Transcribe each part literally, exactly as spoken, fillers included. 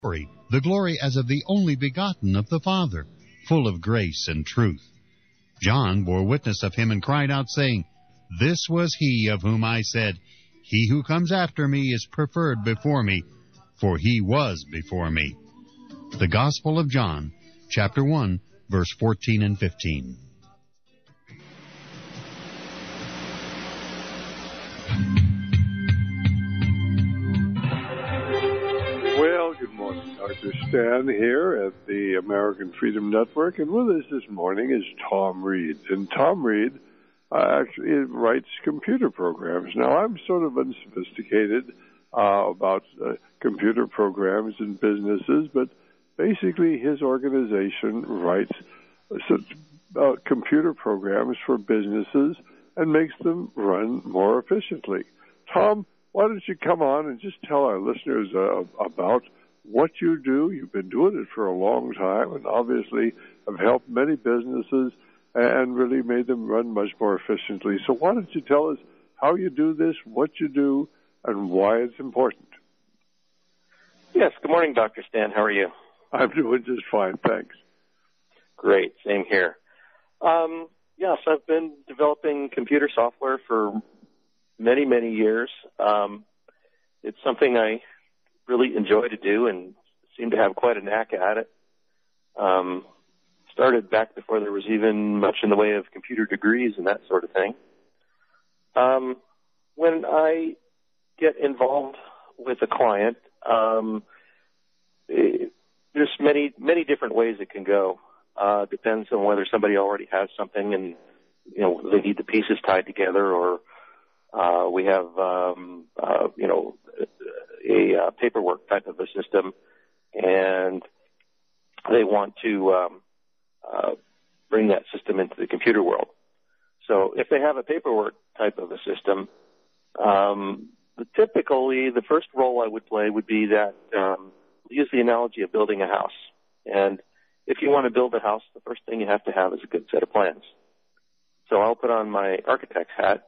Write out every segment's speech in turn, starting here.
glory, the glory as of the only begotten of the Father, full of grace and truth. John bore witness of him and cried out, saying, This was he of whom I said, He who comes after me is preferred before me, for he was before me. The Gospel of John, chapter one, verse fourteen and fifteen. Well, good morning. Doctor Stan here at the American Freedom Network, and with us this morning is Tom Reed. And Tom Reed uh, actually writes computer programs. Now, I'm sort of unsophisticated uh, about uh, computer programs and businesses, but basically his organization writes uh, computer programs for businesses and makes them run more efficiently. Tom, why don't you come on and just tell our listeners uh, about what you do? You've been doing it for a long time and obviously have helped many businesses and really made them run much more efficiently. So why don't you tell us how you do this, what you do, and why it's important? Yes, good morning, Doctor Stan. How are you? I'm doing just fine, thanks. Great, same here. Um, yes, I've been developing computer software for many, many years. Um, it's something I really enjoy to do and seem to have quite a knack at it. Um, started back before there was even much in the way of computer degrees and that sort of thing. Um, when I get involved with a client, um, it, there's many, many different ways it can go. Uh, depends on whether somebody already has something and, you know, they need the pieces tied together, or Uh, we have, um, uh, you know, a, a paperwork type of a system, and they want to um, uh, bring that system into the computer world. So if they have a paperwork type of a system, um, the, typically the first role I would play would be that, um, use the analogy of building a house. And if you want to build a house, the first thing you have to have is a good set of plans. So I'll put on my architect's hat,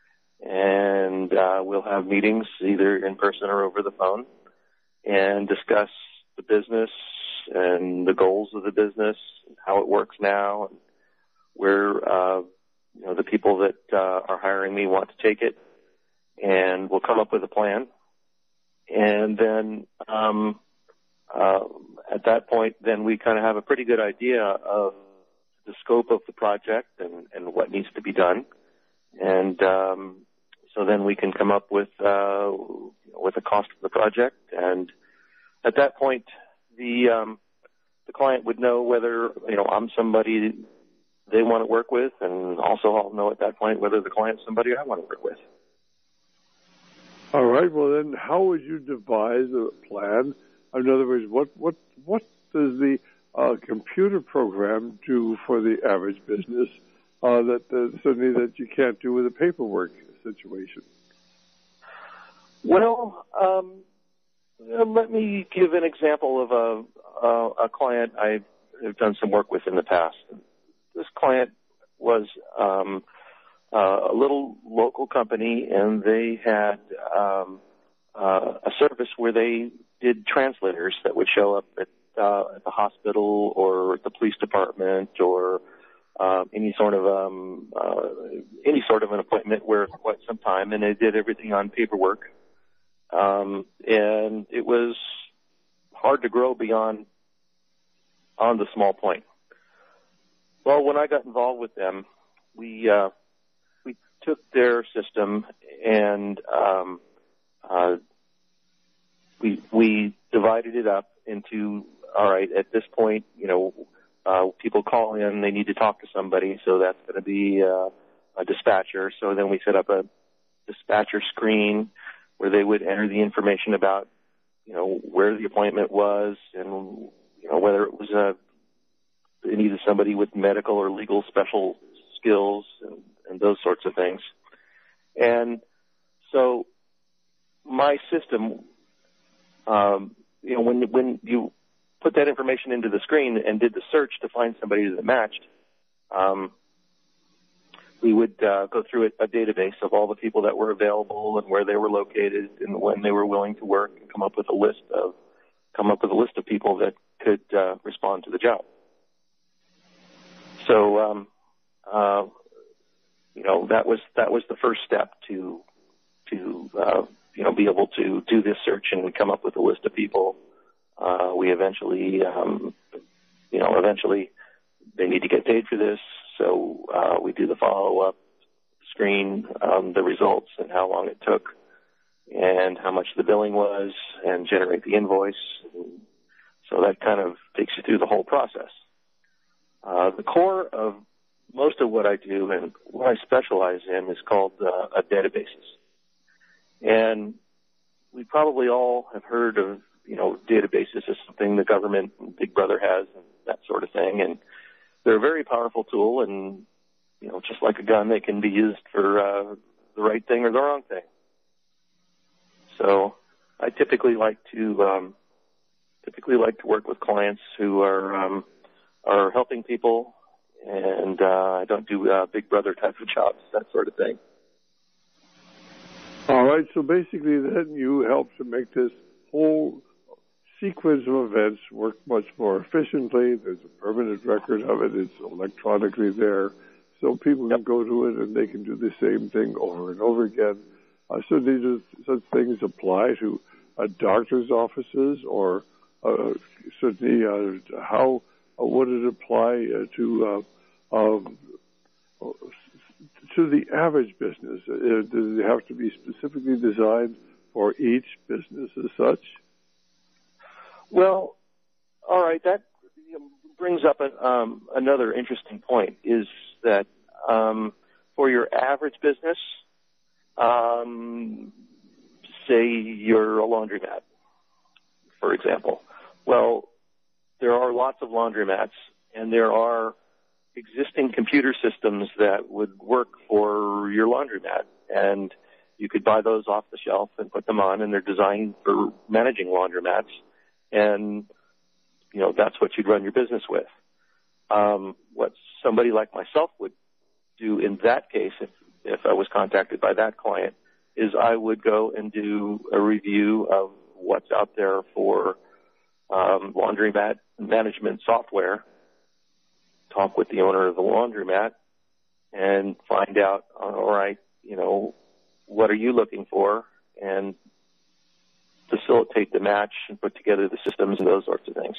and uh, we'll have meetings either in person or over the phone and discuss the business and the goals of the business, how it works now, and where uh, you know the people that uh, are hiring me want to take it, and we'll come up with a plan. And then um, uh, at that point, then we kind of have a pretty good idea of the scope of the project and, and what needs to be done. And um, so then we can come up with uh, with the cost of the project, and at that point, the um, the client would know whether you know I'm somebody they want to work with, and also I'll know at that point whether the client's somebody I want to work with. All right. Well, then, how would you devise a plan? In other words, what what what does the uh, computer program do for the average business Uh, that uh, certainly that you can't do with a paperwork situation? Well, um, let me give an example of a, a, a client I've done some work with in the past. This client was um, uh, a little local company, and they had um, uh, a service where they did translators that would show up at, uh, at the hospital or at the police department or Uh, any sort of um, uh, any sort of an appointment where quite some time, and they did everything on paperwork, um, and it was hard to grow beyond on the small point. Well, when I got involved with them, we uh, we took their system and um, uh, we we divided it up into, all right, at this point, you know. Uh, people call in, they need to talk to somebody, so that's going to be uh, a dispatcher. So then we set up a dispatcher screen where they would enter the information about, you know, where the appointment was and, you know, whether it was a, they needed somebody with medical or legal special skills and, and those sorts of things. And so my system, um, you know, when when you put that information into the screen and did the search to find somebody that matched, um, we would uh, go through a, a database of all the people that were available and where they were located and when they were willing to work, and come up with a list of come up with a list of people that could uh, respond to the job. So, um, uh, you know, that was that was the first step to to uh, you know be able to do this search and come up with a list of people. Uh, we eventually, um, you know, eventually they need to get paid for this, so uh, we do the follow-up, screen um, the results and how long it took, and how much the billing was, and generate the invoice. So that kind of takes you through the whole process. Uh, the core of most of what I do and what I specialize in is called uh, a databases. And we probably all have heard of, you know, databases as something the government and Big Brother has and that sort of thing. And they're a very powerful tool, and, you know, just like a gun, they can be used for uh, the right thing or the wrong thing. So I typically like to um, typically like to work with clients who are um, are helping people, and uh, I don't do uh, Big Brother type of jobs, that sort of thing. All right, so basically then you help to make this whole sequence of events work much more efficiently. There's a permanent record of it. It's electronically there, so people can go to it and they can do the same thing over and over again. Uh, so these are, such things apply to uh, doctors' offices, or uh, certainly uh, how uh, would it apply uh, to uh, um, to the average business? Uh, does it have to be specifically designed for each business as such? Well, all right, that brings up an, um, another interesting point, is that um, for your average business, um, say you're a laundromat, for example. Well, there are lots of laundromats, and there are existing computer systems that would work for your laundromat, and you could buy those off the shelf and put them on, and they're designed for managing laundromats, and, you know, that's what you'd run your business with. Um, what somebody like myself would do in that case, if, if I was contacted by that client, is I would go and do a review of what's out there for um, laundromat management software, talk with the owner of the laundromat, and find out, all right, you know, what are you looking for, and facilitate the match and put together the systems and those sorts of things.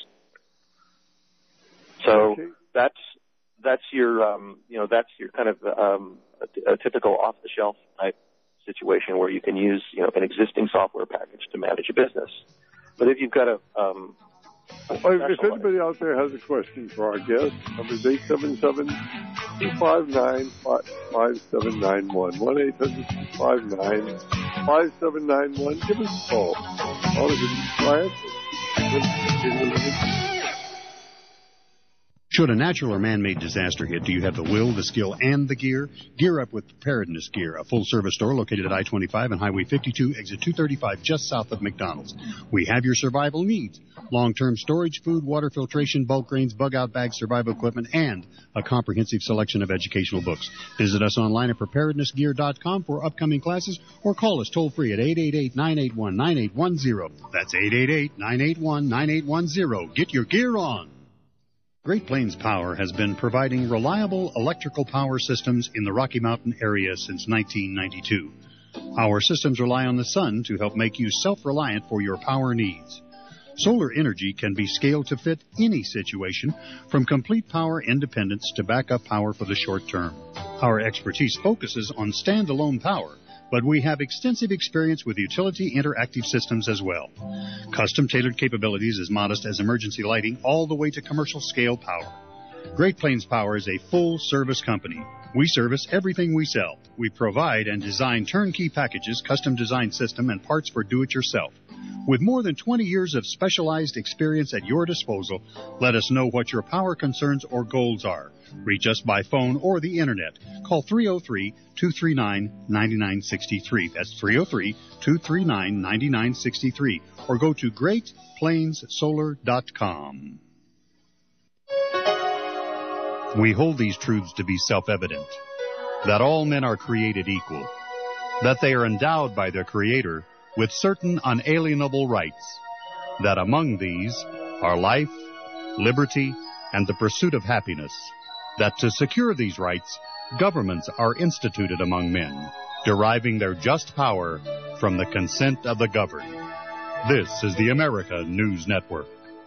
So okay. that's that's your um, you know that's your kind of um, a, a typical off-the-shelf type situation where you can use, you know, an existing software package to manage a business. But if you've got a, um, a well, if anybody out there has a question for our guest, number is eight seven seven, two five nine, five seven nine one, one eight hundred, two five nine, five seven nine one. Give us a call. All of you clients. Should a natural or man-made disaster hit, do you have the will, the skill, and the gear? Gear up with Preparedness Gear, a full-service store located at I twenty-five and Highway fifty-two, exit two thirty-five, just south of McDonald's. We have your survival needs: long-term storage, food, water filtration, bulk grains, bug-out bags, survival equipment, and a comprehensive selection of educational books. Visit us online at preparedness gear dot com for upcoming classes, or call us toll-free at eight eight eight, nine eight one, nine eight one zero. That's eight eight eight, nine eight one, nine eight one zero. Get your gear on. Great Plains Power has been providing reliable electrical power systems in the Rocky Mountain area since nineteen ninety-two. Our systems rely on the sun to help make you self-reliant for your power needs. Solar energy can be scaled to fit any situation, from complete power independence to backup power for the short term. Our expertise focuses on standalone power, but we have extensive experience with utility interactive systems as well. Custom-tailored capabilities as modest as emergency lighting all the way to commercial-scale power. Great Plains Power is a full-service company. We service everything we sell. We provide and design turnkey packages, custom-designed system, and parts for do-it-yourself. With more than twenty years of specialized experience at your disposal, let us know what your power concerns or goals are. Reach us by phone or the Internet. Call three oh three, two three nine, nine nine six three. That's three oh three, two three nine, nine nine six three. Or go to great plains solar dot com. We hold these truths to be self-evident, that all men are created equal, that they are endowed by their Creator with certain unalienable rights, that among these are life, liberty, and the pursuit of happiness, that to secure these rights, governments are instituted among men, deriving their just power from the consent of the governed. This is the America News Network.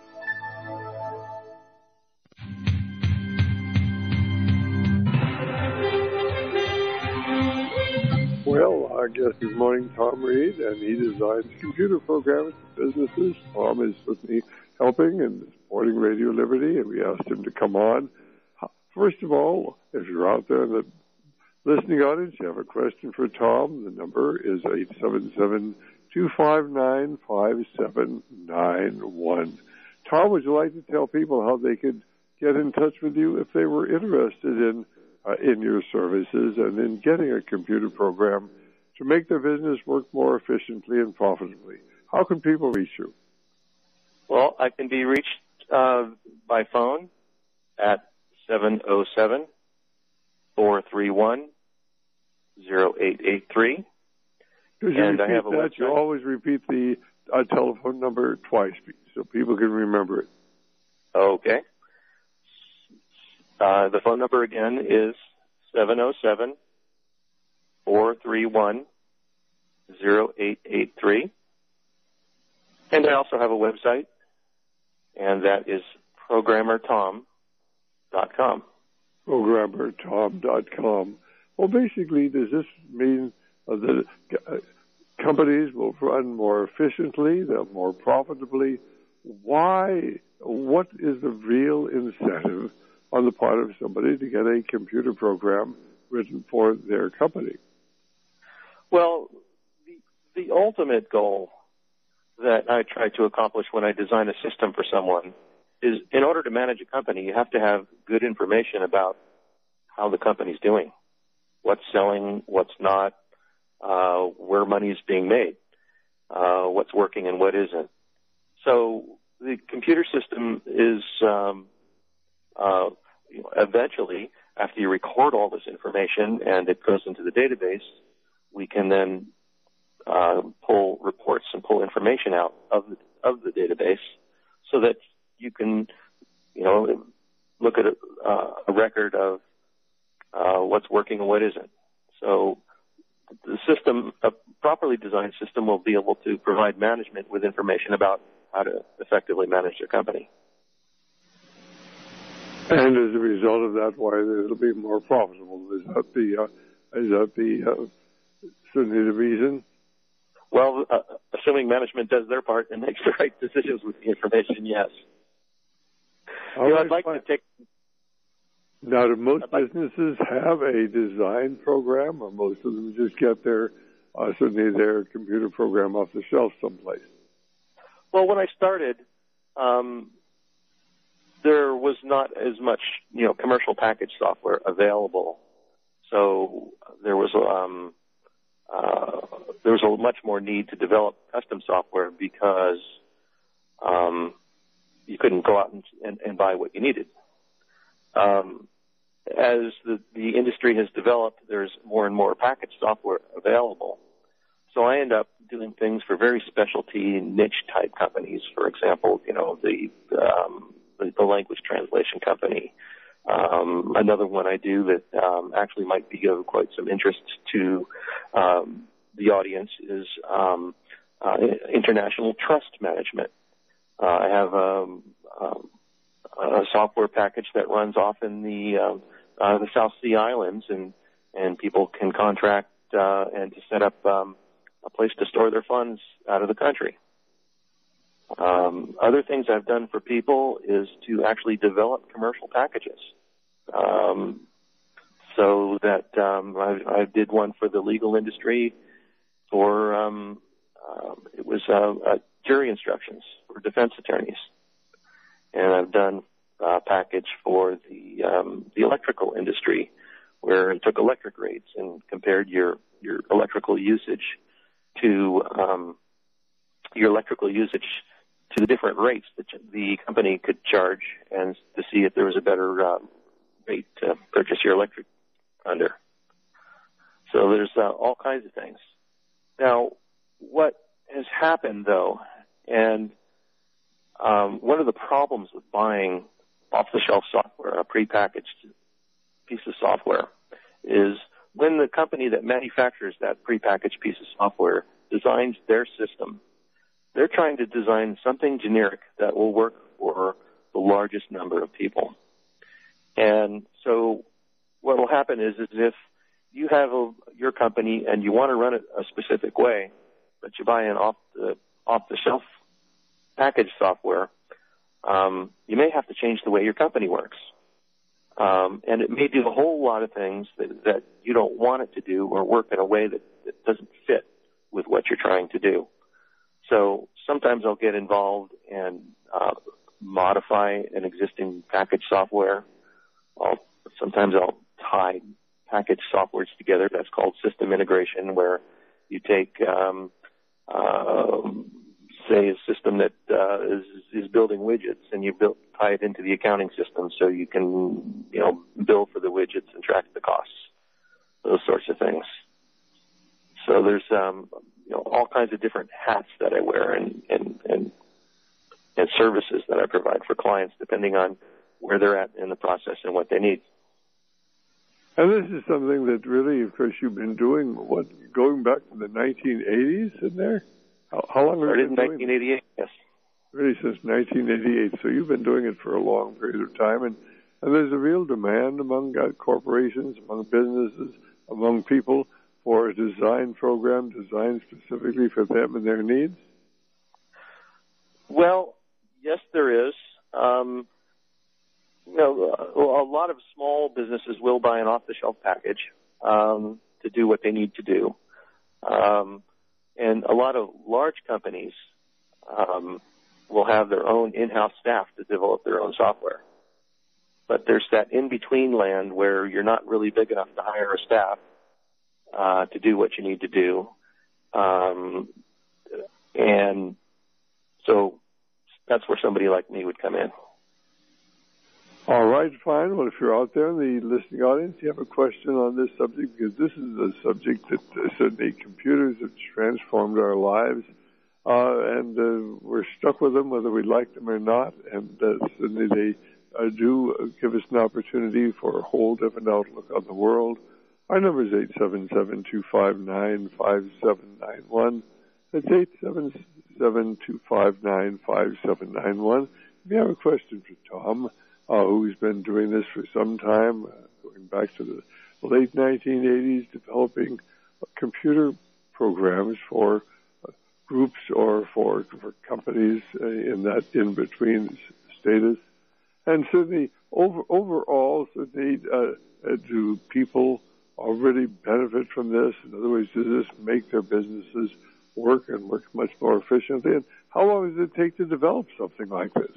Well, our guest this morning, Tom Reed, and he designs computer programs for businesses. Tom is with me helping and supporting Radio Liberty, and we asked him to come on. First of all, if you're out there in the listening audience, you have a question for Tom, the number is eight seven seven, two five nine, five seven nine one. Tom, would you like to tell people how they could get in touch with you if they were interested in uh, in your services and in getting a computer program to make their business work more efficiently and profitably? How can people reach you? Well, I can be reached uh, by phone at seven oh seven, four three one, oh eight eight three. Could you and repeat I have a that? website. You always repeat the uh, telephone number twice so people can remember it. Okay. Uh, the phone number again is seven oh seven, four three one, oh eight eight three. And I also have a website, and that is programmer tom dot com. programmer tom dot com. Well, basically, does this mean uh, that uh, companies will run more efficiently, they'll more profitably? Why? What is the real incentive on the part of somebody to get a computer program written for their company? Well, the, the ultimate goal that I try to accomplish when I design a system for someone is, in order to manage a company, you have to have good information about how the company's doing, what's selling, what's not, uh, where money is being made, uh, what's working and what isn't. So the computer system is um, uh, you know, eventually, after you record all this information and it goes into the database, we can then uh, pull reports and pull information out of the, of the database so that you can, you know, look at a, uh, a record of uh, what's working and what isn't. So the system, a properly designed system, will be able to provide management with information about how to effectively manage their company. And as a result of that, why it'll be more profitable? Is that the uh, is that the uh, certainly the reason? Well, uh, assuming management does their part and makes the right decisions with the information, yes. All you know, right, I'd like fine. to take. Now, do most like, businesses have a design program, or most of them just get their uh, certainly their computer program off the shelf someplace? Well, when I started, um, there was not as much, you know, commercial package software available. So there was um, uh, there was a much more need to develop custom software because um, you couldn't go out and, and, and buy what you needed. Um, as the, the industry has developed, there's more and more package software available. So I end up doing things for very specialty niche type companies. For example, you know, the um, the, the language translation company. Um, another one I do that um, actually might be of quite some interest to um, the audience is um, uh, international trust management. Uh, I have um, um, a software package that runs off in the uh, uh, the South Sea Islands, and and people can contract uh, and to set up um, a place to store their funds out of the country. Um, other things I've done for people is to actually develop commercial packages. Um, so that um, I, I did one for the legal industry for um, uh, it was uh, uh, jury instructions for defense attorneys, and I've done a package for the um, the electrical industry where I took electric rates and compared your your electrical usage to um, your electrical usage to the different rates that the company could charge, and to see if there was a better um, rate to purchase your electric under. So there's uh, all kinds of things. Now, what has happened, though, and um, one of the problems with buying off-the-shelf software, a prepackaged piece of software, is when the company that manufactures that prepackaged piece of software designs their system, they're trying to design something generic that will work for the largest number of people. And so what will happen is, is if you have a, your company and you want to run it a specific way, but you buy an off the, off-the-shelf package software, um, you may have to change the way your company works. Um, and it may do a whole lot of things that, that you don't want it to do or work in a way that, that doesn't fit with what you're trying to do. So sometimes I'll get involved and uh, modify an existing package software. I'll, sometimes I'll tie package softwares together. That's called system integration, where you take, um, uh, say, a system that uh, is, is building widgets, and you build, tie it into the accounting system so you can, you know, bill for the widgets and track the costs, those sorts of things. So there's, um, you know, all kinds of different hats that I wear and, and, and, and services that I provide for clients depending on where they're at in the process and what they need. And this is something that really, of course, you've been doing, what, going back to the nineteen eighties in there? How, how long have you been doing it? nineteen eighty-eight, yes. Really since nineteen eighty-eight. So you've been doing it for a long period of time. And, and there's a real demand among uh, corporations, among businesses, among people for a design program designed specifically for them and their needs? Well, yes, there is. Um, you know, a lot of small businesses will buy an off-the-shelf package um, to do what they need to do. Um, and a lot of large companies um, will have their own in-house staff to develop their own software. But there's that in-between land where you're not really big enough to hire a staff uh, to do what you need to do. Um, and so that's where somebody like me would come in. All right, fine. Well, if you're out there in the listening audience, you have a question on this subject, because this is a subject that uh, certainly computers have transformed our lives, uh, and uh, we're stuck with them whether we like them or not, and uh, certainly they uh, do give us an opportunity for a whole different outlook on the world. Our number is eight seven seven, two five nine, five seven nine one. That's eight seven seven, two five nine, five seven nine one. If you have a question for Tom, Uh, who's been doing this for some time, uh, going back to the late nineteen eighties, developing uh, computer programs for uh, groups or for, for companies uh, in that in-between status. And certainly, over, overall, certainly, uh, uh, do people already benefit from this? In other words, does this make their businesses work and work much more efficiently? And how long does it take to develop something like this?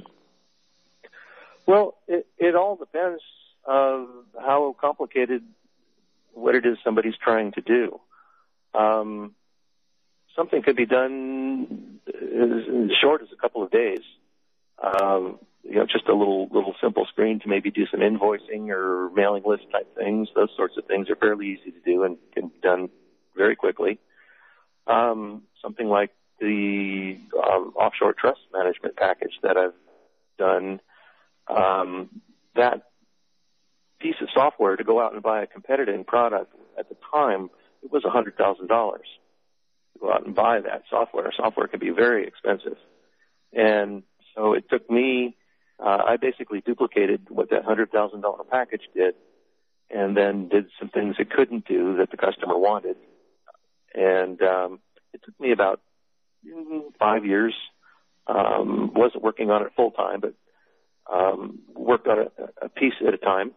Well, it, it all depends on how complicated what it is somebody's trying to do. Um, something could be done as, as short as a couple of days. Um, you know, just a little little simple screen to maybe do some invoicing or mailing list type things. Those sorts of things are fairly easy to do and can be done very quickly. Um, something like the um, offshore trust management package that I've done. Um, that piece of software to go out and buy a competitive product at the time, it was one hundred thousand dollars to go out and buy that software. Software can be very expensive. And so it took me, uh, I basically duplicated what that one hundred thousand dollars package did and then did some things it couldn't do that the customer wanted. And um, it took me about five years. Um, wasn't working on it full time, but Um, worked on a, a piece at a time.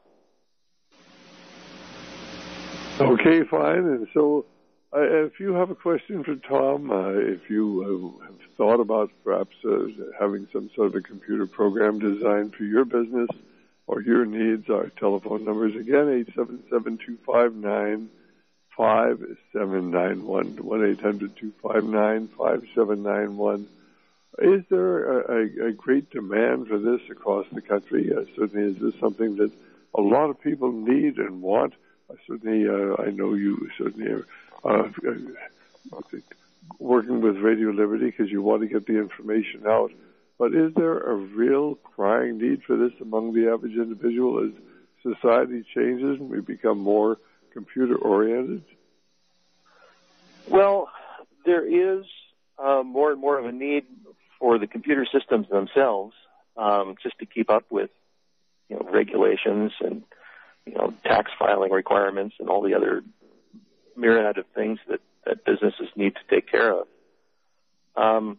Okay, fine. And so uh, if you have a question for Tom, uh, if you uh, have thought about perhaps uh, having some sort of a computer program designed for your business or your needs, our telephone numbers again, eight seven seven, two five nine, five seven nine one, one eight hundred, two five nine, five seven nine one. Is there a, a, a great demand for this across the country? Uh, certainly, is this something that a lot of people need and want? Uh, certainly, uh, I know you certainly are uh, working with Radio Liberty because you want to get the information out but is there a real crying need for this among the average individual as society changes and we become more computer-oriented? Well, there is uh, more and more of a need for the computer systems themselves, um, just to keep up with, you know, regulations and, you know, tax filing requirements and all the other myriad of things that, that businesses need to take care of. Um,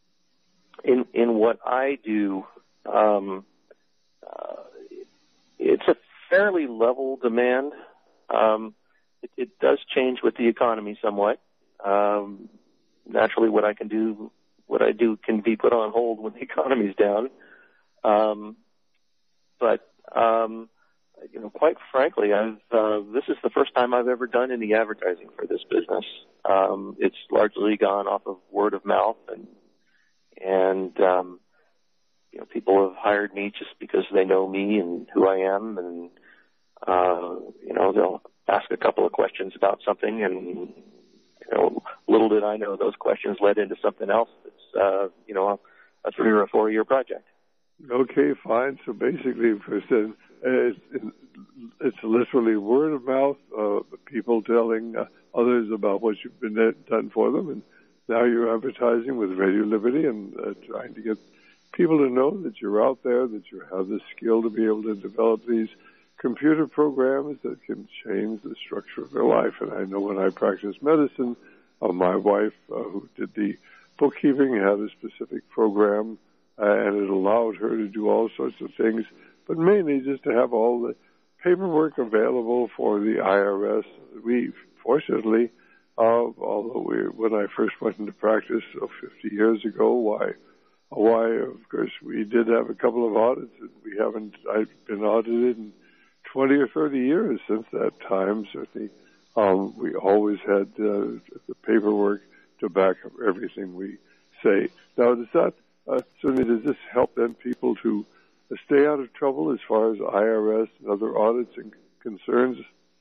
in in what I do, um, uh, it's a fairly level demand. Um, it, it does change with the economy somewhat. Um, naturally, what I can do, what I do, can be put on hold when the economy's down. Um, but um, you know, quite frankly, I've uh, this is the first time I've ever done any advertising for this business. Um, it's largely gone off of word of mouth, and and um, you know, people have hired me just because they know me and who I am, and uh, you know, they'll ask a couple of questions about something, and you know, little did I know those questions led into something else that's uh, you know, a, a three or a four year project. Okay, fine. So basically, for instance, it's, it's literally word of mouth, uh, people telling uh, others about what you've been done for them, and now you're advertising with Radio Liberty and uh, trying to get people to know that you're out there, that you have the skill to be able to develop these computer programs that can change the structure of their life. And I know when I practiced medicine, uh, my wife, uh, who did the bookkeeping, had a specific program, uh, and it allowed her to do all sorts of things, but mainly just to have all the paperwork available for the I R S. We, fortunately, uh, although we, when I first went into practice uh, fifty years ago, why, why, of course, we did have a couple of audits, and we haven't, I've been audited in twenty or thirty years since that time. Certainly, um, we always had uh, the paperwork to back up everything we say. Now, does that, uh, certainly, does this help then people to stay out of trouble as far as I R S and other audits and concerns?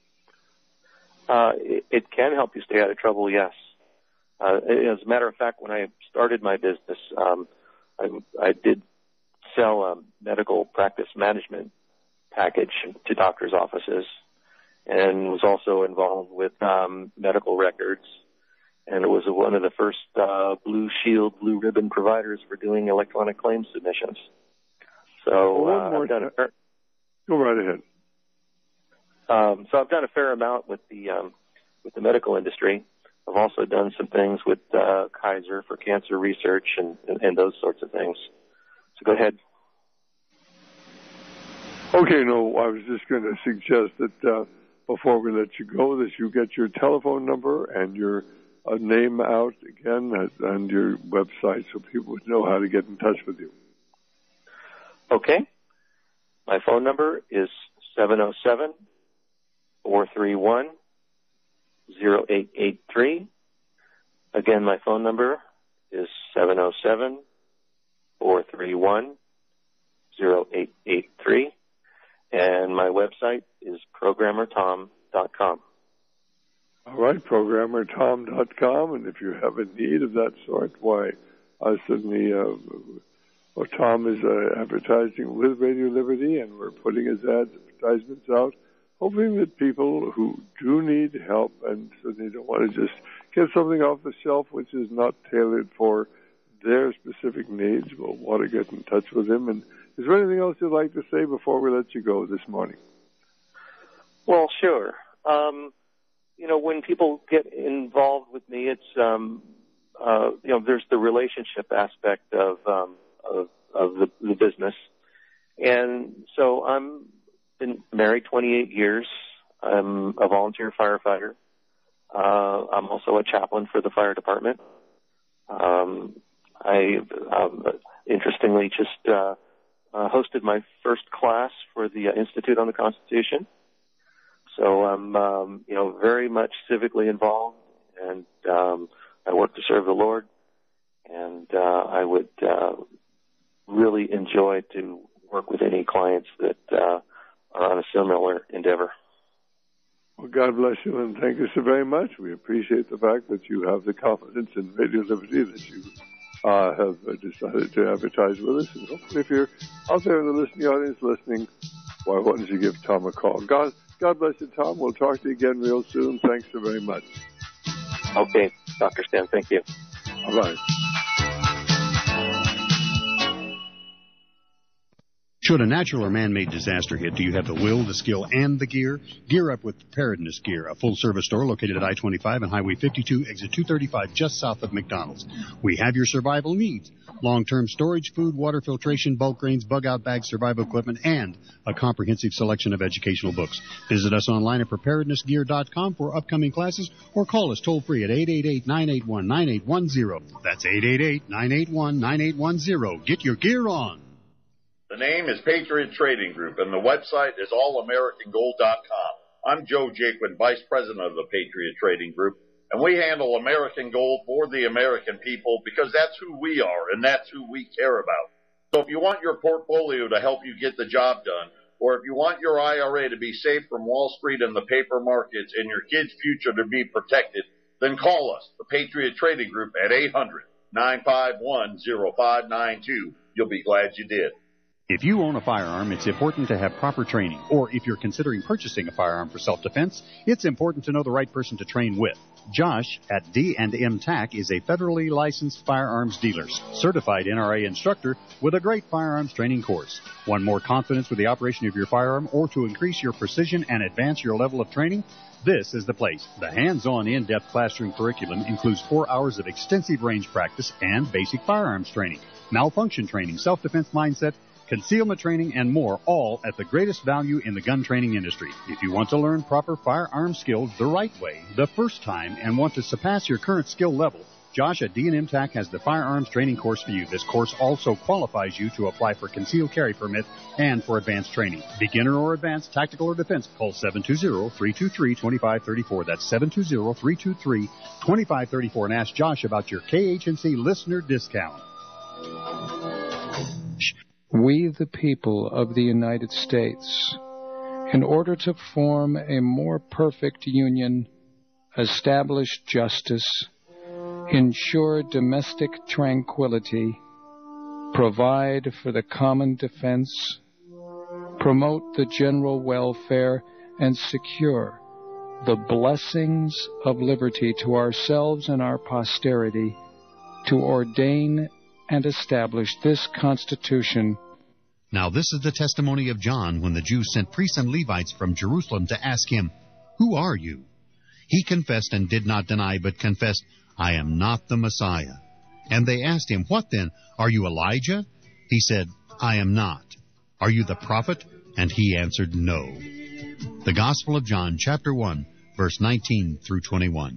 Uh, it, it can help you stay out of trouble, yes. Uh, as a matter of fact, when I started my business, um, I, I did sell a medical practice management package to doctors' offices, and was also involved with um, medical records, and it was one of the first uh, Blue Shield, Blue Ribbon providers for doing electronic claims submissions. So well, uh, one more I've done a fair, go right ahead. Um, so I've done a fair amount with the um, with the medical industry. I've also done some things with uh, Kaiser for cancer research and, and, and those sorts of things. So go ahead. Okay, no, I was just going to suggest that uh, before we let you go, that you get your telephone number and your uh, name out again uh, and your website so people would know how to get in touch with you. Okay. My phone number is seven oh seven, four three one, oh eight eight three. Again, my phone number is seven oh seven, four three one, oh eight eight three. And my website is programmer tom dot com. All right, programmer tom dot com. And if you have a need of that sort, why, I certainly, uh, well, Tom is uh, advertising with Radio Liberty, and we're putting his ads, advertisements out, hoping that people who do need help and certainly don't want to just get something off the shelf which is not tailored for their specific needs will want to get in touch with him. And is there anything else you'd like to say before we let you go this morning? Well, sure. Um, you know, when people get involved with me, it's, um, uh, you know, there's the relationship aspect of, um, of, of the, the business. And so I'm been married twenty-eight years. I'm a volunteer firefighter. Uh, I'm also a chaplain for the fire department. Um, I, um, interestingly, just, uh, Uh, hosted my first class for the uh, Institute on the Constitution. So I'm, um, you know, very much civically involved, and um, I work to serve the Lord, and uh, I would uh, really enjoy to work with any clients that uh, are on a similar endeavor. Well, God bless you, and thank you so very much. We appreciate the fact that you have the confidence in Radio Liberty that you uh, have uh, decided to advertise with us. And hopefully if you're out there in the listening audience listening, why wouldn't you give Tom a call? God, God bless you, Tom. We'll talk to you again real soon. Thanks so very much. Okay, Doctor Stan, thank you. Bye-bye. Should a natural or man-made disaster hit, do you have the will, the skill, and the gear? Gear up with Preparedness Gear, a full-service store located at I twenty-five and Highway fifty-two, exit two thirty-five, just south of McDonald's. We have your survival needs. Long-term storage, food, water filtration, bulk grains, bug-out bags, survival equipment, and a comprehensive selection of educational books. Visit us online at preparedness gear dot com for upcoming classes or call us toll-free at eight eight eight, nine eight one, nine eight one zero. That's eight eight eight, nine eight one, nine eight one zero. Get your gear on. The name is Patriot Trading Group, and the website is all american gold dot com. I'm Joe Jaquin, Vice President of the Patriot Trading Group, and we handle American gold for the American people because that's who we are and that's who we care about. So if you want your portfolio to help you get the job done, or if you want your I R A to be safe from Wall Street and the paper markets and your kids' future to be protected, then call us, the Patriot Trading Group, at eight hundred, nine five one, zero five nine two. You'll be glad you did. If you own a firearm, it's important to have proper training. Or if you're considering purchasing a firearm for self-defense, it's important to know the right person to train with. Josh at D and M T A C is a federally licensed firearms dealer, certified N R A instructor with a great firearms training course. Want more confidence with the operation of your firearm or to increase your precision and advance your level of training? This is the place. The hands-on, in-depth classroom curriculum includes four hours of extensive range practice and basic firearms training, malfunction training, self-defense mindset, concealment training, and more, all at the greatest value in the gun training industry. If you want to learn proper firearm skills the right way, the first time, and want to surpass your current skill level, Josh at D and M T A C has the firearms training course for you. This course also qualifies you to apply for concealed carry permit and for advanced training. Beginner or advanced, tactical or defense, call seven two zero, three two three, two five three four. That's seven two zero, three two three, two five three four, and ask Josh about your K H N C listener discount. We, the people of the United States, in order to form a more perfect union, establish justice, ensure domestic tranquility, provide for the common defense, promote the general welfare, and secure the blessings of liberty to ourselves and our posterity, to ordain and establish this Constitution. Now this is the testimony of John when the Jews sent priests and Levites from Jerusalem to ask him, "Who are you?" He confessed and did not deny, but confessed, "I am not the Messiah." And they asked him, "What then? Are you Elijah?" He said, "I am not." "Are you the prophet?" And he answered, "No." The Gospel of John, chapter one, verse nineteen through twenty-one.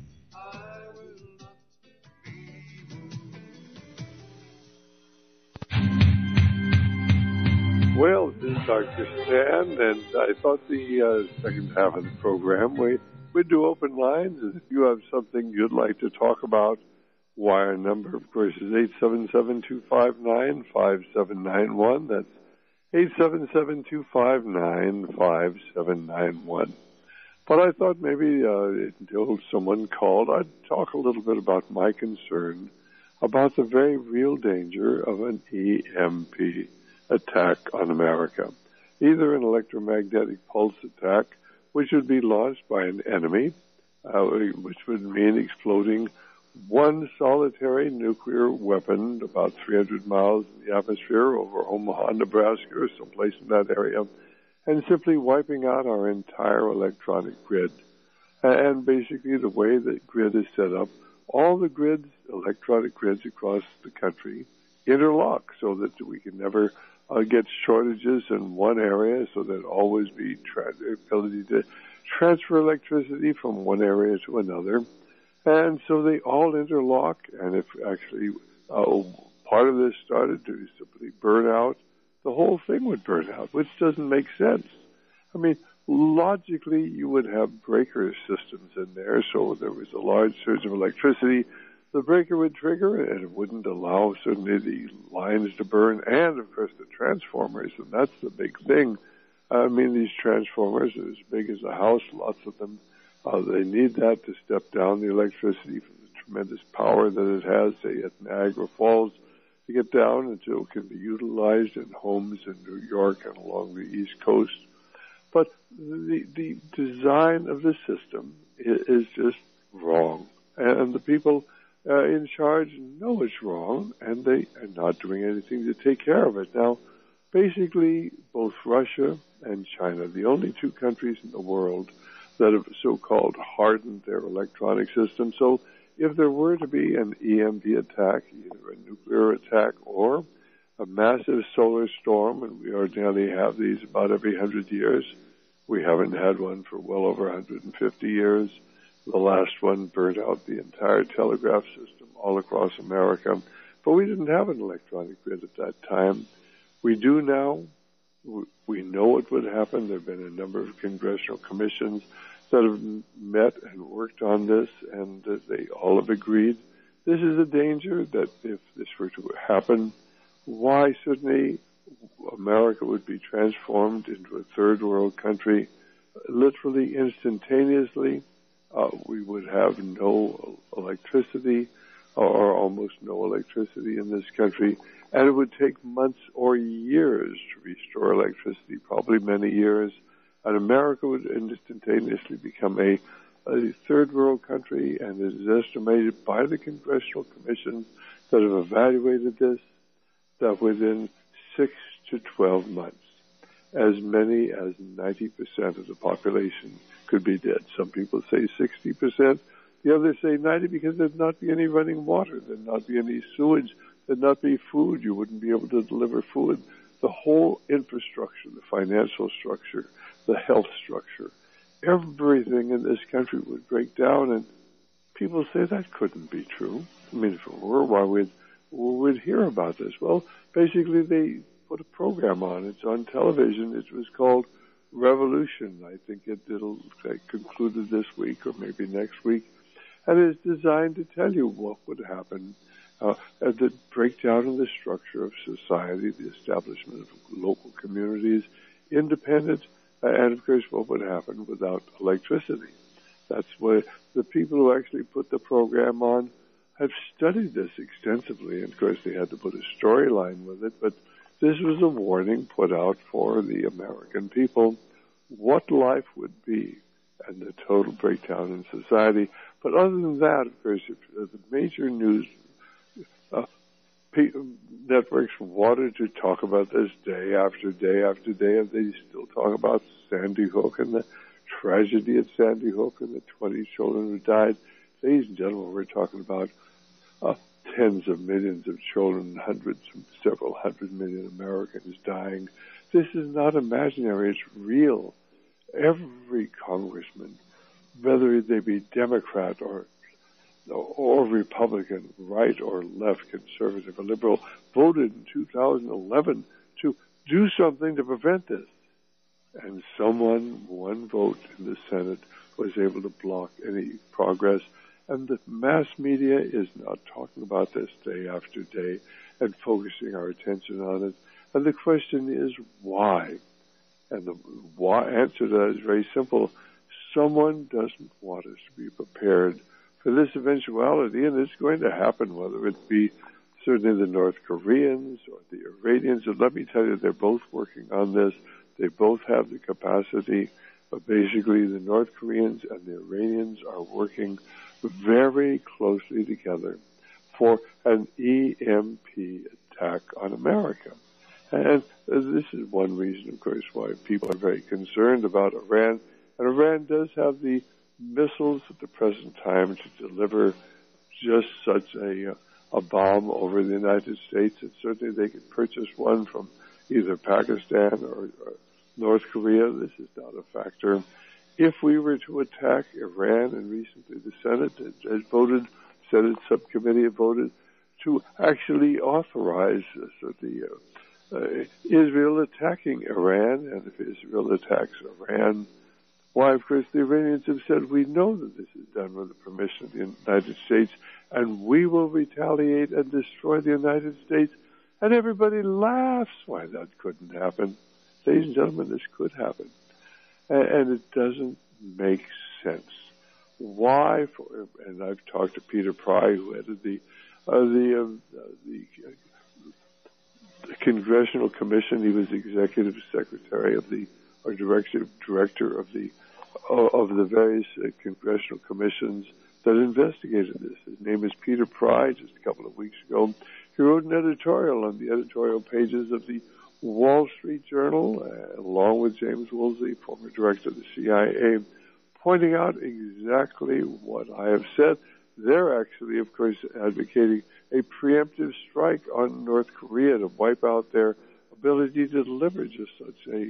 Well, this is Doctor Stan, and I thought the uh, second half of the program we would do open lines. And if you have something you'd like to talk about, wire number, of course, is eight seven seven, two five nine, five seven nine one. That's eight seven seven, two five nine, five seven nine one. But I thought maybe uh, until someone called, I'd talk a little bit about my concern about the very real danger of an E M P attack on America, either an electromagnetic pulse attack, which would be launched by an enemy, uh, which would mean exploding one solitary nuclear weapon about three hundred miles in the atmosphere over Omaha, Nebraska, or someplace in that area, and simply wiping out our entire electronic grid. And basically the way the grid is set up, all the grids, electronic grids across the country, interlock so that we can never uh, get shortages in one area, so that always be tra- ability to transfer electricity from one area to another. And so they all interlock, and if actually uh, part of this started to simply burn out, the whole thing would burn out, which doesn't make sense. I mean, logically, you would have breaker systems in there, so there was a large surge of electricity, the breaker would trigger, and it wouldn't allow certainly the lines to burn, and, of course, the transformers, and that's the big thing. I mean, these transformers are as big as a house, lots of them. Uh, they need that to step down the electricity from the tremendous power that it has, say, at Niagara Falls, to get down until it can be utilized in homes in New York and along the East Coast. But the, the design of the system is, is just wrong. And the people uh, in charge know it's wrong, and they are not doing anything to take care of it. Now, basically, both Russia and China, the only two countries in the world that have so-called hardened their electronic system. So if there were to be an E M P attack, either a nuclear attack or a massive solar storm, and we ordinarily have these about every hundred years. We haven't had one for well over one hundred fifty years. The last one burned out the entire telegraph system all across America. But we didn't have an electronic grid at that time. We do now. We know what would happen. There have been a number of congressional commissions that have met and worked on this, and they all have agreed this is a danger, that if this were to happen, why suddenly America would be transformed into a third world country literally instantaneously. Uh, we would have no electricity, or almost no electricity in this country, and it would take months or years to restore electricity, probably many years, and America would instantaneously become a, a third world country, and it is estimated by the congressional commissions that have evaluated this that within six to twelve months, as many as ninety percent of the population could be dead. Some people say sixty percent. The others say ninety, because there'd not be any running water, there'd not be any sewage, there'd not be food. You wouldn't be able to deliver food. The whole infrastructure, the financial structure, the health structure, everything in this country would break down, and people say that couldn't be true. I mean, if it were, why would we would hear about this? Well, basically they put a program on. It's on television. It was called Revolution. I think it, it'll get concluded this week or maybe next week. And it's designed to tell you what would happen, uh, at the breakdown of the structure of society, the establishment of local communities, independent, uh, and of course what would happen without electricity. That's why the people who actually put the program on have studied this extensively, and of course they had to put a storyline with it, but this was a warning put out for the American people what life would be and the total breakdown in society. But other than that, of course, if, uh, the major news uh, p- networks wanted to talk about this day after day after day, and they still talk about Sandy Hook and the tragedy at Sandy Hook and the twenty children who died. Ladies and gentlemen, we're talking about uh, tens of millions of children, hundreds, several hundred million Americans dying. This is not imaginary, it's real. Every congressman, whether they be Democrat or or Republican, right or left, conservative or liberal, voted in two thousand eleven to do something to prevent this. And someone, one vote in the Senate, was able to block any progress. And the mass media is not talking about this day after day and focusing our attention on it. And the question is, why? And the why answer to that is very simple. Someone doesn't want us to be prepared for this eventuality, and it's going to happen, whether it be certainly the North Koreans or the Iranians. And let me tell you, they're both working on this. They both have the capacity. But basically, the North Koreans and the Iranians are working very closely together for an E M P attack on America. And this is one reason, of course, why people are very concerned about Iran. And Iran does have the missiles at the present time to deliver just such a, a bomb over the United States. And certainly they could purchase one from either Pakistan or, or North Korea. This is not a factor. If we were to attack Iran, and recently the Senate has voted, Senate subcommittee voted to actually authorize uh, so the uh, uh, Israel attacking Iran, and if Israel attacks Iran, why, of course, the Iranians have said, we know that this is done with the permission of the United States, and we will retaliate and destroy the United States. And everybody laughs. Why, that couldn't happen. Ladies and gentlemen, this could happen. And it doesn't make sense. why, for, and I've talked to Peter Pry, who headed the uh, the uh, the, uh, the Congressional Commission. He was executive secretary of the or director director of the uh, of the various uh, congressional commissions that investigated this. His name is Peter Pry. Just a couple of weeks ago, he wrote an editorial on the editorial pages of the Wall Street Journal, uh, along with James Woolsey, former director of the C I A, pointing out exactly what I have said. They're actually, of course, advocating a preemptive strike on North Korea to wipe out their ability to deliver just such a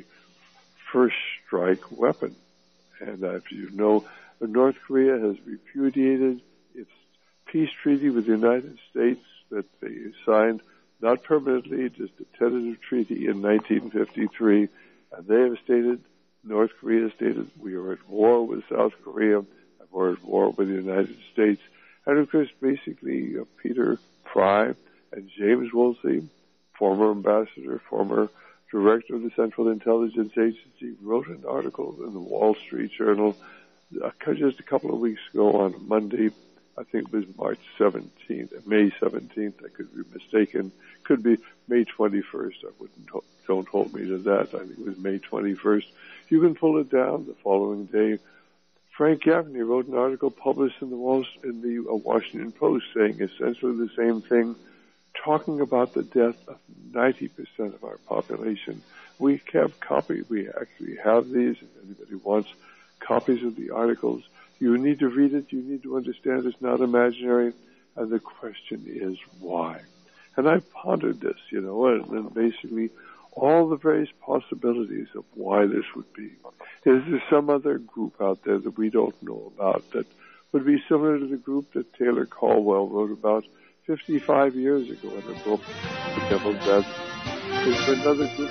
first strike weapon. And as you know, North Korea has repudiated its peace treaty with the United States that they signed, not permanently, just a tentative treaty in nineteen fifty-three. And they have stated, North Korea stated, we are at war with South Korea, and we're at war with the United States. And of course, basically, uh, Peter Pry and James Woolsey, former ambassador, former director of the Central Intelligence Agency, wrote an article in the Wall Street Journal uh, just a couple of weeks ago on Monday. I think it was March seventeenth, May seventeenth. I could be mistaken. Could be May twenty-first. I wouldn't. Don't hold me to that. I think it was May twenty-first. You can pull it down the following day. Frank Gaffney wrote an article published in the Wall, in the uh, Washington Post saying essentially the same thing, talking about the death of ninety percent of our population. We have copies. We actually have these. If anybody wants copies of the articles, you need to read it. You need to understand it's not imaginary. And the question is why? And I pondered this, you know, and, and basically all the various possibilities of why this would be. Is there some other group out there that we don't know about that would be similar to the group that Taylor Caldwell wrote about fifty-five years ago in a book, The Devil's Advocate? Is there another group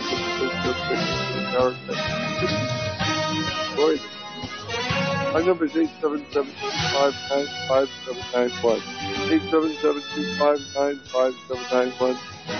that destroyed it? My number is eight seven seven, two five nine, five seven nine one. eight seven seven, two five nine, five seven nine one.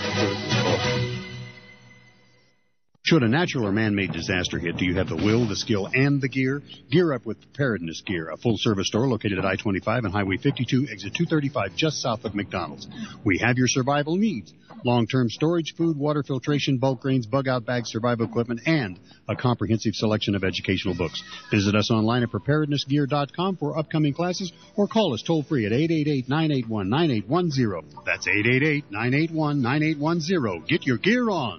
Should a natural or man-made disaster hit, do you have the will, the skill, and the gear? Gear up with Preparedness Gear, a full-service store located at I twenty-five and Highway fifty-two, exit two thirty-five, just south of McDonald's. We have your survival needs. Long-term storage, food, water filtration, bulk grains, bug-out bags, survival equipment, and a comprehensive selection of educational books. Visit us online at preparedness gear dot com for upcoming classes or call us toll-free at eight eight eight, nine eight one, nine eight one zero. That's eight eight eight, nine eight one, nine eight one zero. Get your gear on.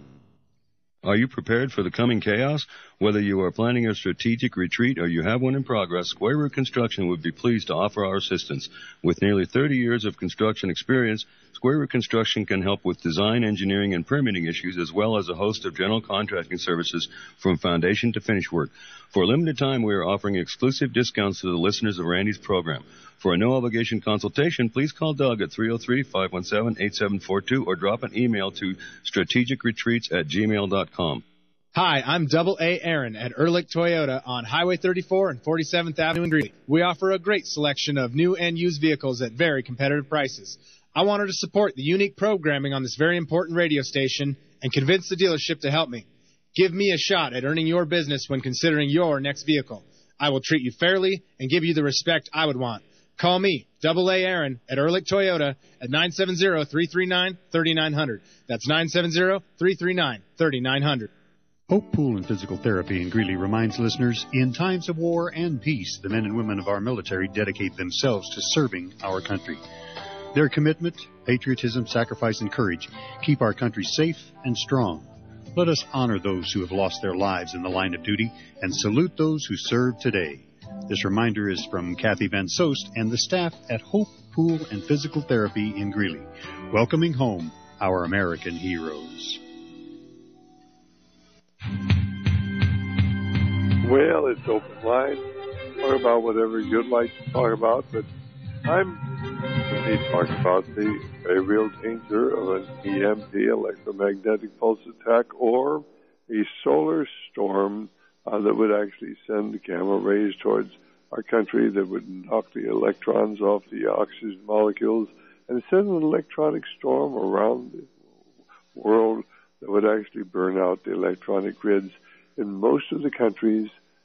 Are you prepared for the coming chaos? Whether you are planning a strategic retreat or you have one in progress, Square Root Construction would be pleased to offer our assistance. With nearly thirty years of construction experience, Square Root Construction can help with design, engineering, and permitting issues, as well as a host of general contracting services from foundation to finish work. For a limited time, we are offering exclusive discounts to the listeners of Randy's program. For a no-obligation consultation, please call Doug at three oh three, five one seven, eight seven four two or drop an email to strategic retreats at gmail dot com. Hi, I'm Double A Aaron at Ehrlich Toyota on Highway thirty-four and forty-seventh Avenue in Greeley. We offer a great selection of new and used vehicles at very competitive prices. I wanted to support the unique programming on this very important radio station and convince the dealership to help me. Give me a shot at earning your business when considering your next vehicle. I will treat you fairly and give you the respect I would want. Call me, Double A Aaron, at Ehrlich Toyota at nine seven zero, three three nine, three nine zero zero. That's nine seven zero, three three nine, three nine zero zero. Hope Pool and Physical Therapy in Greeley reminds listeners, in times of war and peace, the men and women of our military dedicate themselves to serving our country. Their commitment, patriotism, sacrifice, and courage keep our country safe and strong. Let us honor those who have lost their lives in the line of duty and salute those who serve today. This reminder is from Kathy Van Soest and the staff at Hope Pool and Physical Therapy in Greeley, welcoming home our American heroes. Well, it's open line. Talk about whatever you'd like to talk about, but I'm going to talk about the very real danger of an E M P, electromagnetic pulse attack, or a solar storm uh, that would actually send gamma rays towards our country that would knock the electrons off the oxygen molecules and send an electronic storm around the world that would actually burn out the electronic grids in most of the countries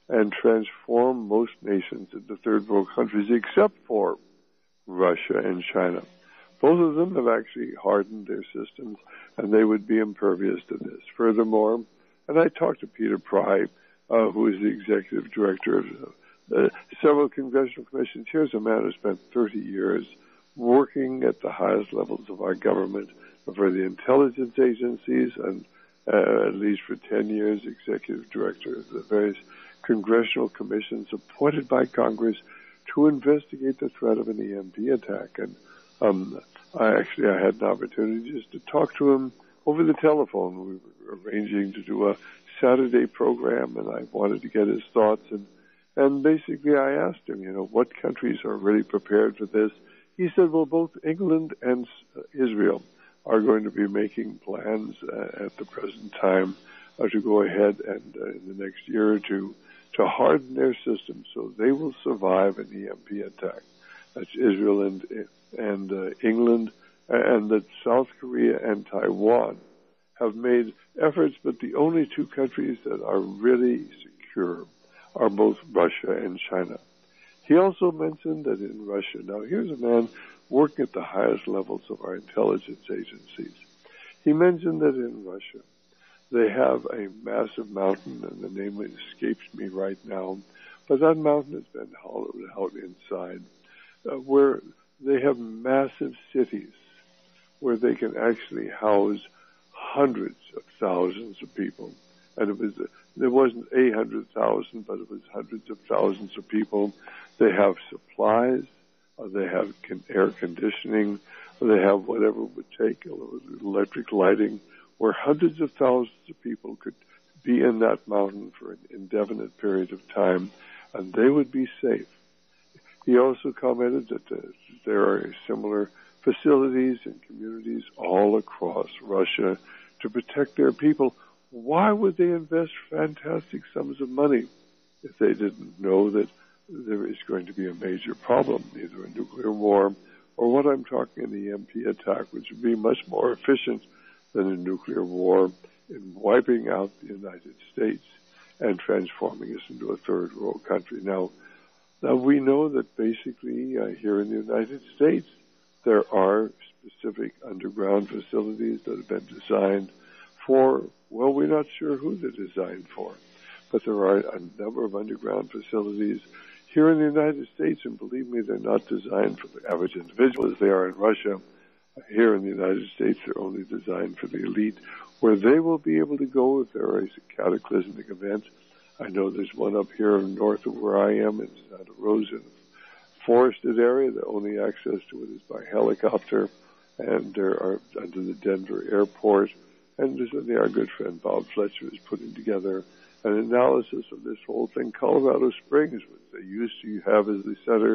and transform most nations into third world countries except for Russia and China. Both of them have actually hardened their systems, and they would be impervious to this. Furthermore, and I talked to Peter Pry, uh, who is the executive director of uh, several congressional commissions. Here's a man who spent thirty years working at the highest levels of our government for the intelligence agencies, and uh, at least for ten years, executive director of the various congressional commissions appointed by Congress to investigate the threat of an E M P attack. And um, I actually I had an opportunity just to talk to him over the telephone. We were arranging to do a Saturday program, and I wanted to get his thoughts. And, and basically I asked him, you know, what countries are really prepared for this? He said, well, both England and Israel are going to be making plans uh, at the present time uh, to go ahead and uh, in the next year or two to harden their systems so they will survive an E M P attack. That's Israel and and uh, England, and that South Korea and Taiwan have made efforts, but the only two countries that are really secure are both Russia and China. He also mentioned that in Russia, now here's a man working at the highest levels of our intelligence agencies. He mentioned that in Russia, they have a massive mountain, and the name escapes me right now, but that mountain has been hollowed out inside, uh, where they have massive cities where they can actually house hundreds of thousands of people. And it was, there wasn't a hundred thousand, but it was hundreds of thousands of people. They have supplies, or they have con- air conditioning, or they have whatever it would take, electric lighting, where hundreds of thousands of people could be in that mountain for an indefinite period of time, and they would be safe. He also commented that uh, there are similar facilities and communities all across Russia to protect their people. Why would they invest fantastic sums of money if they didn't know that there is going to be a major problem, either a nuclear war or what I'm talking, an E M P attack, which would be much more efficient than a nuclear war in wiping out the United States and transforming us into a third world country. Now, now we know that basically uh, here in the United States, there are specific underground facilities that have been designed for, well, we're not sure who they're designed for, but there are a number of underground facilities here in the United States, and believe me, they're not designed for the average individual as they are in Russia. Here in the United States, they're only designed for the elite, where they will be able to go if there is a cataclysmic event. I know there's one up here north of where I am in Santa Rosa, in a forested area. The only access to it is by helicopter, and there are under the Denver airport. And certainly our good friend Bob Fletcher is putting together an analysis of this whole thing. Colorado Springs, which they used to have as the center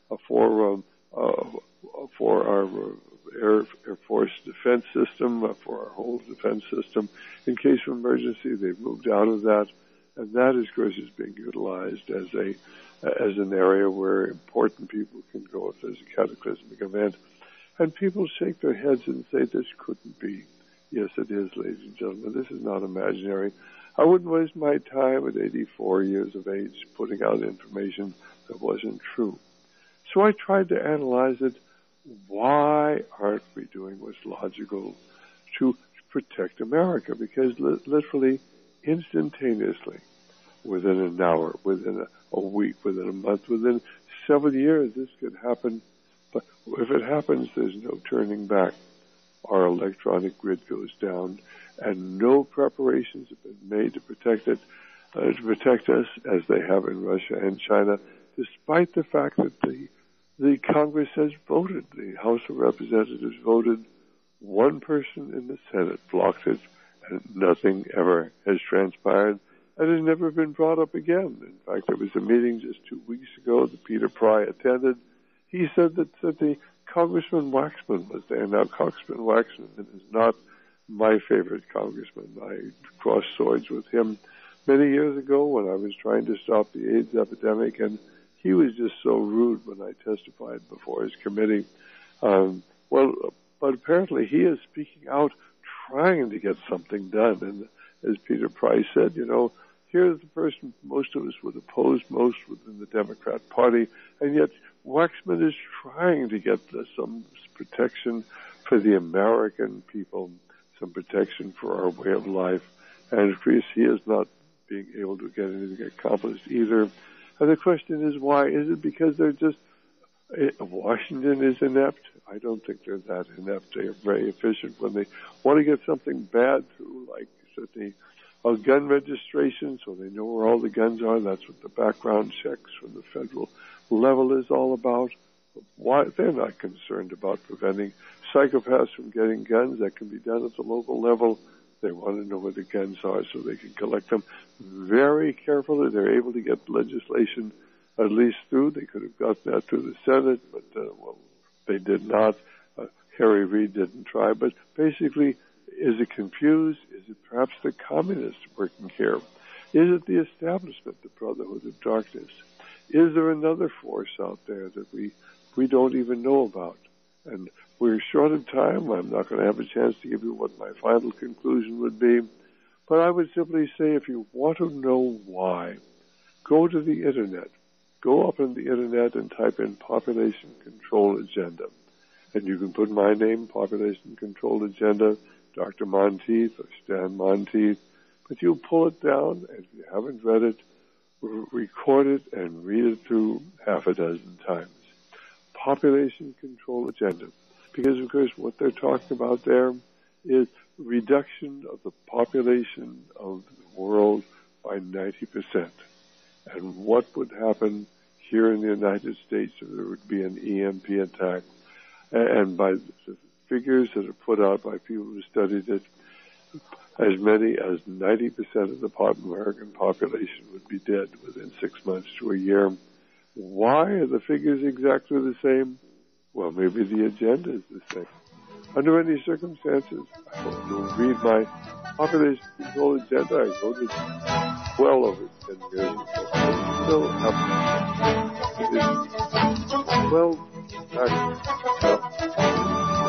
for um, uh, for our uh, Air, Air Force defense system, uh, for our whole defense system. In case of emergency, they've moved out of that, and that, of course, is being utilized as a as an area where important people can go if there's a cataclysmic event. And people shake their heads and say, this couldn't be. Yes, it is, ladies and gentlemen. This is not imaginary. I wouldn't waste my time at eighty-four years of age putting out information that wasn't true. So I tried to analyze it. Why aren't we doing what's logical to protect America? Because li- literally, instantaneously, within an hour, within a, a week, within a month, within several years, this could happen. But if it happens, there's no turning back. Our electronic grid goes down, and no preparations have been made to protect it, uh, to protect us, as they have in Russia and China, despite the fact that the The Congress has voted. The House of Representatives voted. One person in the Senate blocked it, and nothing ever has transpired, and has never been brought up again. In fact, there was a meeting just two weeks ago that Peter Pry attended. He said that, that the Congressman Waxman was there. Now, Congressman Waxman is not my favorite congressman. I crossed swords with him many years ago when I was trying to stop the AIDS epidemic, and he was just so rude when I testified before his committee. Um, well, but apparently he is speaking out, trying to get something done. And as Peter Price said, you know, here's the person most of us would oppose most within the Democrat Party, and yet Waxman is trying to get uh, some protection for the American people, some protection for our way of life. And of course, he is not being able to get anything accomplished either. And the question is, why? Is it because they're just, uh, Washington is inept? I don't think they're that inept. They are very efficient when they want to get something bad through, like certainly a gun registration, so they know where all the guns are. That's what the background checks from the federal level is all about. Why? They're not concerned about preventing psychopaths from getting guns. That can be done at the local level. They want to know where the guns are so they can collect them very carefully. They're able to get legislation at least through. They could have gotten that through the Senate, but, uh, well, they did not. Uh, Harry Reid didn't try. But basically, is it confused? Is it perhaps the communists working here? Is it the establishment, the Brotherhood of Darkness? Is there another force out there that we we don't even know about? And we're short of time. I'm not going to have a chance to give you what my final conclusion would be. But I would simply say, if you want to know why, go to the Internet. Go up on the Internet and type in Population Control Agenda. And you can put my name, Population Control Agenda, Doctor Monteith or Stan Monteith. But you pull it down, and if you haven't read it, record it and read it through half a dozen times. Population Control Agenda. Because, of course, what they're talking about there is reduction of the population of the world by ninety percent. And what would happen here in the United States if there would be an E M P attack? And by the figures that are put out by people who studied it, as many as ninety percent of the pop- American population would be dead within six months to a year. Why are the figures exactly the same? Well, maybe the agenda is the same. Under any circumstances, I hope you'll read my population control agenda. I wrote it well over ten years ago. I still have it. Well, I,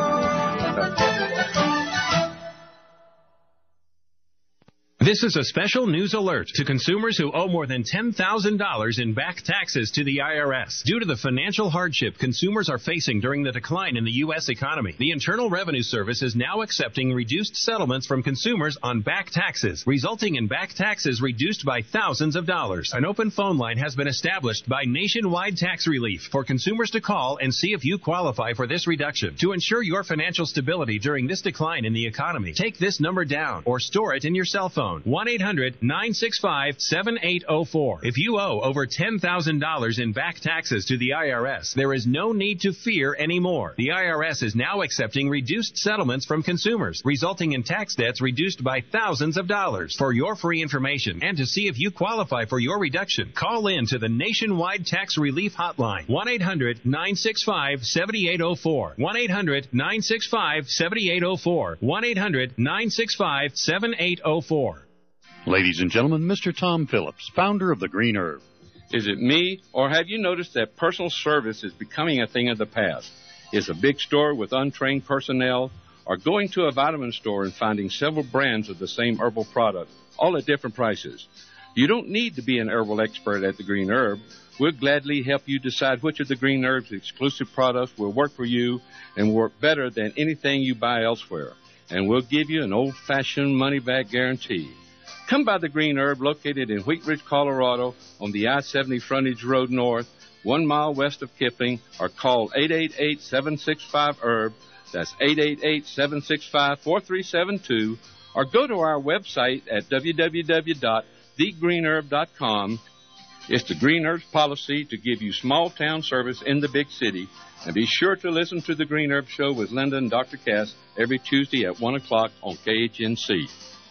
This is a special news alert to consumers who owe more than ten thousand dollars in back taxes to the I R S. Due to the financial hardship consumers are facing during the decline in the U S economy, the Internal Revenue Service is now accepting reduced settlements from consumers on back taxes, resulting in back taxes reduced by thousands of dollars. An open phone line has been established by Nationwide Tax Relief for consumers to call and see if you qualify for this reduction. To ensure your financial stability during this decline in the economy, take this number down or store it in your cell phone. one eight hundred nine six five seven eight zero four. If you owe over ten thousand dollars in back taxes to the I R S, there is no need to fear anymore. The I R S is now accepting reduced settlements from consumers, resulting in tax debts reduced by thousands of dollars. For your free information and to see if you qualify for your reduction, call in to the Nationwide Tax Relief Hotline, one eight hundred nine six five seven eight zero four, one eight hundred nine six five seven eight zero four, one eight hundred nine six five seven eight zero four. Ladies and gentlemen, Mister Tom Phillips, founder of the Green Herb. Is it me, or have you noticed that personal service is becoming a thing of the past? Is a big store with untrained personnel, or going to a vitamin store and finding several brands of the same herbal product, all at different prices? You don't need to be an herbal expert at the Green Herb. We'll gladly help you decide which of the Green Herb's exclusive products will work for you and work better than anything you buy elsewhere. And we'll give you an old-fashioned money-back guarantee. Come by the Green Herb, located in Wheat Ridge, Colorado, on the I seventy Frontage Road North, one mile west of Kipling, or call eight eight eight, seven six five, herb. That's eight eight eight, seven six five, four three seven two, or go to our website at w w w dot the green herb dot com. It's the Green Herb's policy to give you small-town service in the big city. And be sure to listen to the Green Herb Show with Linda and Doctor Cass every Tuesday at one o'clock on K H N C.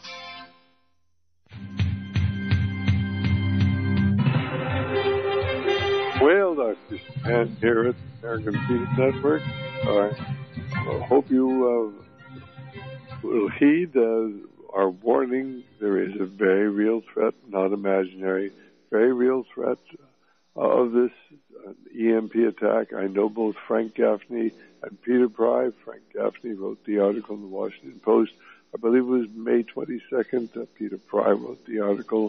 Well, Doctor Stan here at the American Freedom Network. I hope you uh, will heed uh, our warning. There is a very real threat, not imaginary, very real threat of this uh, E M P attack. I know both Frank Gaffney and Peter Pry. Frank Gaffney wrote the article in the Washington Post. I believe it was May twenty-second. Uh, Peter Pry wrote the article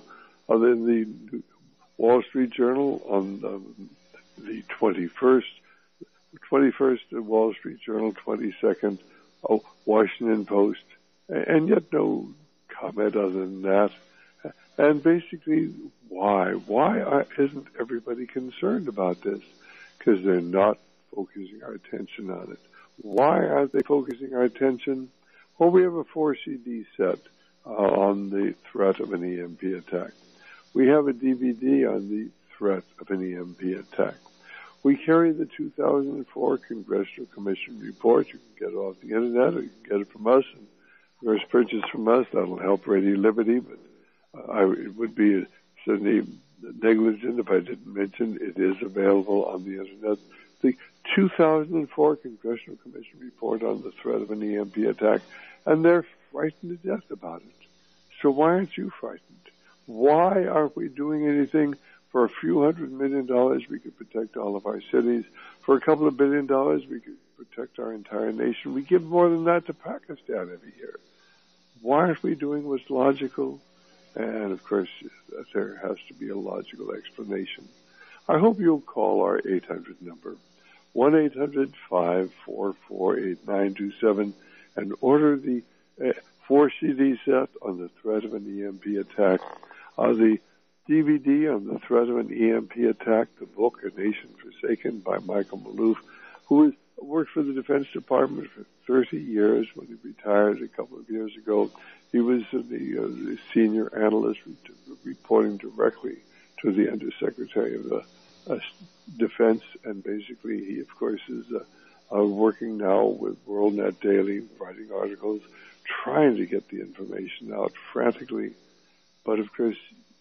Uh, in the Wall Street Journal on um, the twenty-first, twenty-first Wall Street Journal, twenty-second oh, Washington Post, and yet no comment other than that. And basically, why? Why are, isn't everybody concerned about this? Because they're not focusing our attention on it. Why aren't they focusing our attention? Well, we have a four C D set uh, on the threat of an E M P attack. We have a D V D on the threat of an E M P attack. We carry the two thousand four Congressional Commission report. You can get it off the internet, or you can get it from us, and of course, purchase from us. That'll help Radio Liberty, but uh, I, it would be certainly negligent if I didn't mention it is available on the internet. The two thousand four Congressional Commission report on the threat of an E M P attack, and they're frightened to death about it. So why aren't you frightened? Why aren't we doing anything? For a few hundred million dollars, we could protect all of our cities. For a couple of billion dollars, we could protect our entire nation. We give more than that to Pakistan every year. Why aren't we doing what's logical? And, of course, there has to be a logical explanation. I hope you'll call our eight hundred number, one eight hundred five four four eight nine two seven, and order the uh, four C D set on the threat of an E M P attack, uh, the D V D on the threat of an E M P attack, the book A Nation Forsaken by Michael Maloof, who has worked for the Defense Department for thirty years. When he retired a couple of years ago, he was the, uh, the senior analyst reporting directly to the Undersecretary of the uh, Defense, and basically he, of course, is uh, uh, working now with WorldNet Daily, writing articles, trying to get the information out frantically. But, of course,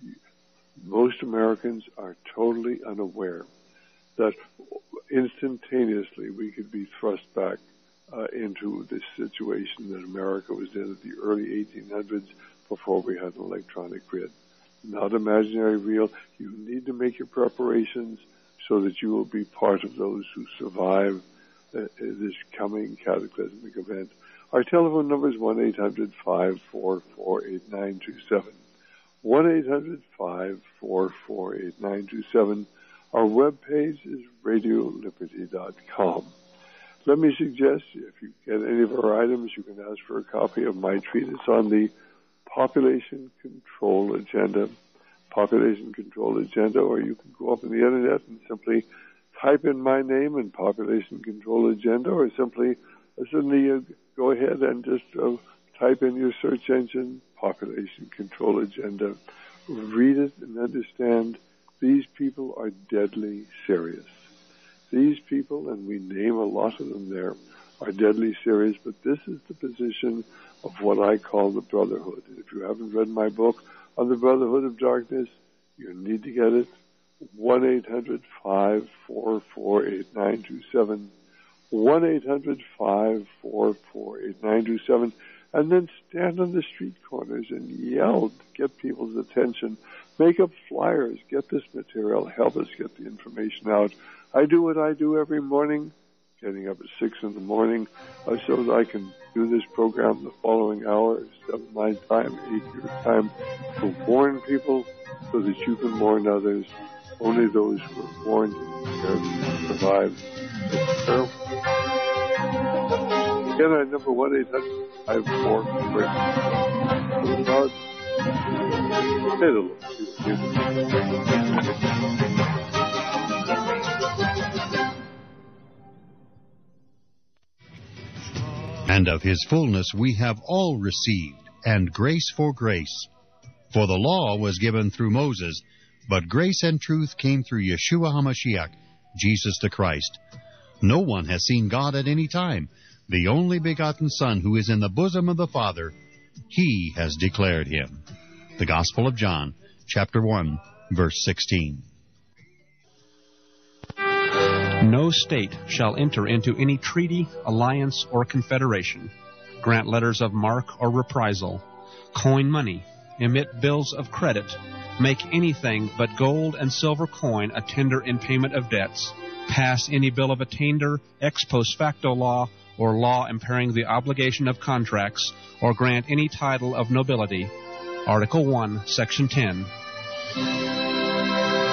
most Americans are totally unaware that instantaneously we could be thrust back uh, into this situation that America was in at the early eighteen hundreds before we had an electronic grid. Not imaginary, real. You need to make your preparations so that you will be part of those who survive uh, this coming cataclysmic event. Our telephone number is one eight hundred five four four eight nine two seven. one eight hundred five four four eight nine two seven. Our webpage is radio liberty dot com. Let me suggest, if you get any of our items, you can ask for a copy of my treatise on the population control agenda, population control agenda, or you can go up on the internet and simply type in my name and population control agenda, or simply uh, suddenly uh, go ahead and just uh, type in your search engine, population control agenda. Read it and understand these people are deadly serious. These people, and we name a lot of them there, are deadly serious, but this is the position of what I call the Brotherhood. If you haven't read my book on the Brotherhood of Darkness, you need to get it. one eight hundred five four four eight nine two seven. one eight hundred five four four eight nine two seven. And then stand on the street corners and yell to get people's attention. Make up flyers. Get this material. Help us get the information out. I do what I do every morning, getting up at six in the morning, uh, so that I can do this program the following hour, seven my time, eight your time, to warn people so that you can warn others. Only those who are warned and prepared to survive. Again, our number one eight hundred five four four. And of his fullness we have all received, and grace for grace. For the law was given through Moses, but grace and truth came through Yeshua HaMashiach, Jesus the Christ. No one has seen God at any time. The only begotten Son, who is in the bosom of the Father, he has declared him. The Gospel of John, chapter one, verse sixteen. No state shall enter into any treaty, alliance, or confederation, grant letters of marque or reprisal, coin money, emit bills of credit, make anything but gold and silver coin a tender in payment of debts, pass any bill of attainder, ex post facto law, or law impairing the obligation of contracts, or grant any title of nobility. Article one, Section ten. Bye.